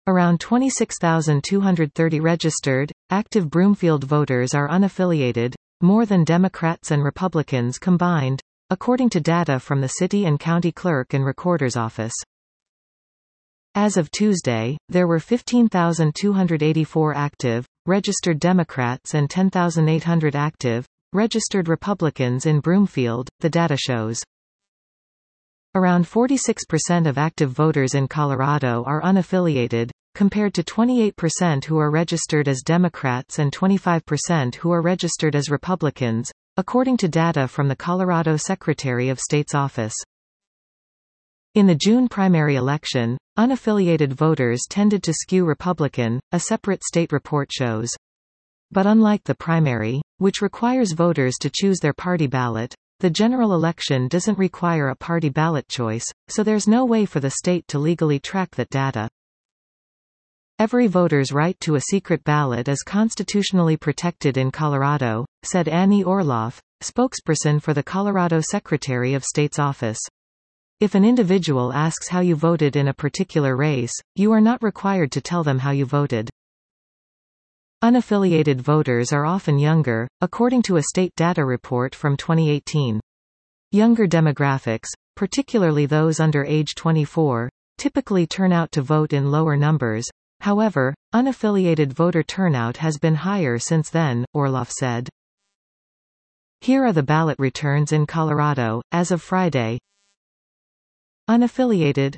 Around 26,230 registered, active Broomfield voters are unaffiliated, more than Democrats and Republicans combined, according to data from the City and County Clerk and Recorder's Office. As of Tuesday, there were 15,284 active, registered Democrats and 10,800 active, registered Republicans in Broomfield, the data shows. Around 46% of active voters in Colorado are unaffiliated, compared to 28% who are registered as Democrats and 25% who are registered as Republicans, according to data from the Colorado Secretary of State's office. In the June primary election, unaffiliated voters tended to skew Republican, a separate state report shows. But unlike the primary, which requires voters to choose their party ballot, the general election doesn't require a party ballot choice, so there's no way for the state to legally track that data. Every voter's right to a secret ballot is constitutionally protected in Colorado, said Annie Orloff, spokesperson for the Colorado Secretary of State's office. If an individual asks how you voted in a particular race, you are not required to tell them how you voted. Unaffiliated voters are often younger, according to a state data report from 2018. Younger demographics, particularly those under age 24, typically turn out to vote in lower numbers. However, unaffiliated voter turnout has been higher since then, Orloff said. Here are the ballot returns in Colorado, as of Friday. Unaffiliated,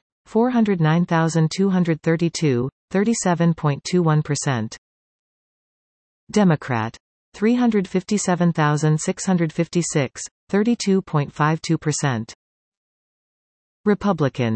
409,232, 37.21%. Democrat, 357,656, 32.52%. Republican,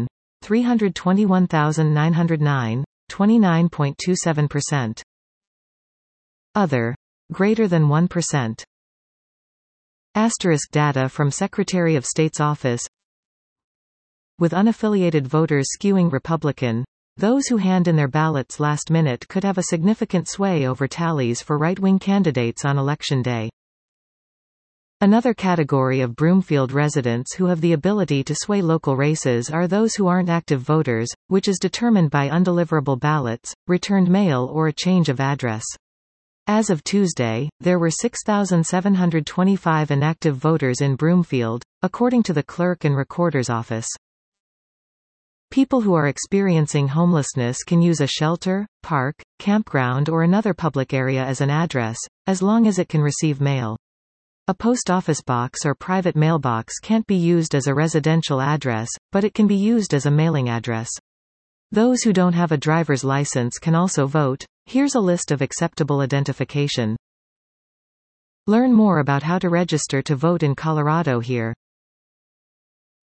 321,909, 29.27%. Other, greater than 1%. Asterisk data from Secretary of State's office. With unaffiliated voters skewing Republican, those who hand in their ballots last minute could have a significant sway over tallies for right-wing candidates on Election Day. Another category of Broomfield residents who have the ability to sway local races are those who aren't active voters, which is determined by undeliverable ballots, returned mail or a change of address. As of Tuesday, there were 6,725 inactive voters in Broomfield, according to the Clerk and Recorder's Office. People who are experiencing homelessness can use a shelter, park, campground or another public area as an address, as long as it can receive mail. A post office box or private mailbox can't be used as a residential address, but it can be used as a mailing address. Those who don't have a driver's license can also vote. Here's a list of acceptable identification. Learn more about how to register to vote in Colorado here.